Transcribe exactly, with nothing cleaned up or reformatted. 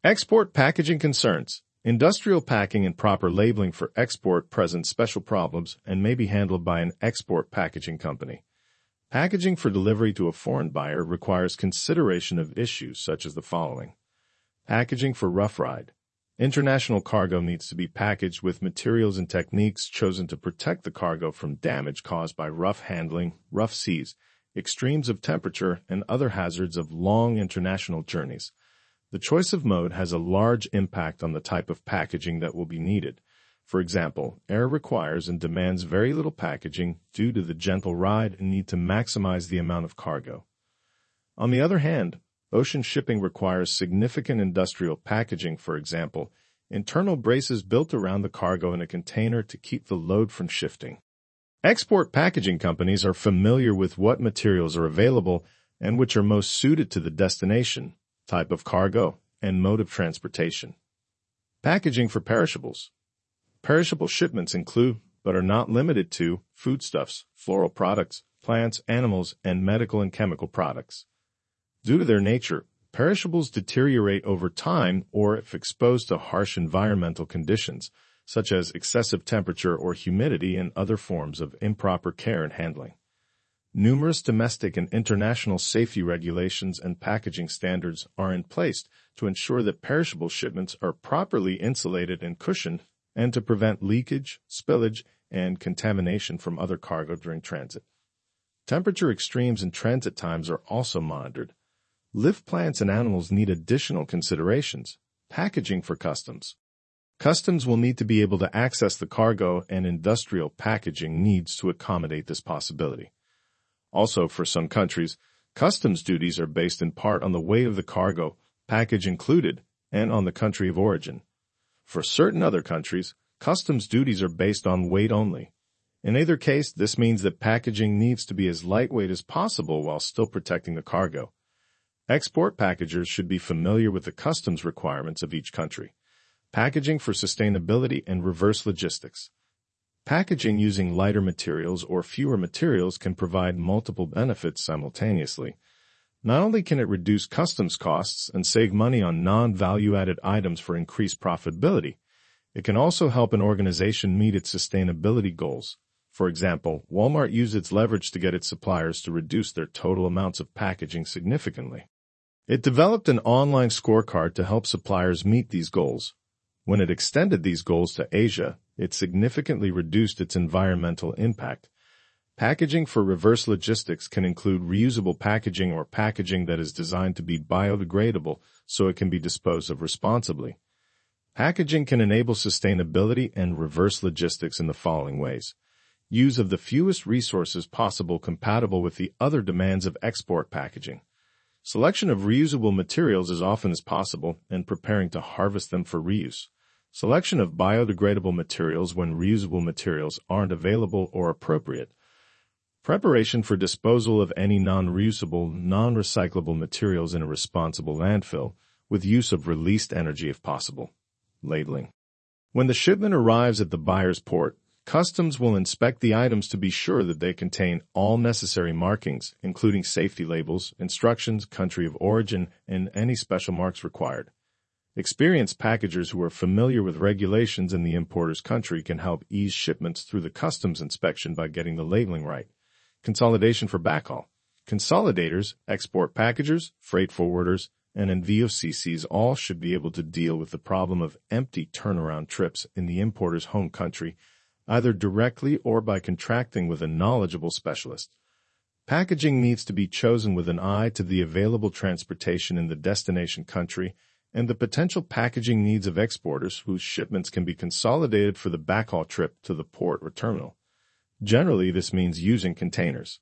Export packaging concerns. Industrial packing and proper labeling for export present special problems and may be handled by an export packaging company. Packaging for delivery to a foreign buyer requires consideration of issues such as the following. Packaging for rough ride. International cargo needs to be packaged with materials and techniques chosen to protect the cargo from damage caused by rough handling, rough seas, extremes of temperature, and other hazards of long international journeys. The choice of mode has a large impact on the type of packaging that will be needed. For example, air requires and demands very little packaging due to the gentle ride and need to maximize the amount of cargo. On the other hand, ocean shipping requires significant industrial packaging, for example, internal braces built around the cargo in a container to keep the load from shifting. Export packaging companies are familiar with what materials are available and which are most suited to the destination, type of cargo, and mode of transportation. Packaging for perishables. Perishable shipments include, but are not limited to, foodstuffs, floral products, plants, animals, and medical and chemical products. Due to their nature, perishables deteriorate over time or if exposed to harsh environmental conditions, such as excessive temperature or humidity and other forms of improper care and handling. Numerous domestic and international safety regulations and packaging standards are in place to ensure that perishable shipments are properly insulated and cushioned and to prevent leakage, spillage, and contamination from other cargo during transit. Temperature extremes and transit times are also monitored. Live plants and animals need additional considerations. Packaging for customs. Customs will need to be able to access the cargo, and industrial packaging needs to accommodate this possibility. Also, for some countries, customs duties are based in part on the weight of the cargo, package included, and on the country of origin. For certain other countries, customs duties are based on weight only. In either case, this means that packaging needs to be as lightweight as possible while still protecting the cargo. Export packagers should be familiar with the customs requirements of each country. Packaging for sustainability and reverse logistics. Packaging using lighter materials or fewer materials can provide multiple benefits simultaneously. Not only can it reduce customs costs and save money on non-value-added items for increased profitability, it can also help an organization meet its sustainability goals. For example, Walmart used its leverage to get its suppliers to reduce their total amounts of packaging significantly. It developed an online scorecard to help suppliers meet these goals. When it extended these goals to Asia, it significantly reduced its environmental impact. Packaging for reverse logistics can include reusable packaging or packaging that is designed to be biodegradable so it can be disposed of responsibly. Packaging can enable sustainability and reverse logistics in the following ways. Use of the fewest resources possible compatible with the other demands of export packaging. Selection of reusable materials as often as possible and preparing to harvest them for reuse. Selection of biodegradable materials when reusable materials aren't available or appropriate. Preparation for disposal of any non-reusable, non-recyclable materials in a responsible landfill, with use of released energy if possible. Labeling. When the shipment arrives at the buyer's port, customs will inspect the items to be sure that they contain all necessary markings, including safety labels, instructions, country of origin, and any special marks required. Experienced packagers who are familiar with regulations in the importer's country can help ease shipments through the customs inspection by getting the labeling right. Consolidation for backhaul. Consolidators, export packagers, freight forwarders, and N V O C Cs all should be able to deal with the problem of empty turnaround trips in the importer's home country, either directly or by contracting with a knowledgeable specialist. Packaging needs to be chosen with an eye to the available transportation in the destination country and the potential packaging needs of exporters whose shipments can be consolidated for the backhaul trip to the port or terminal. Generally, this means using containers.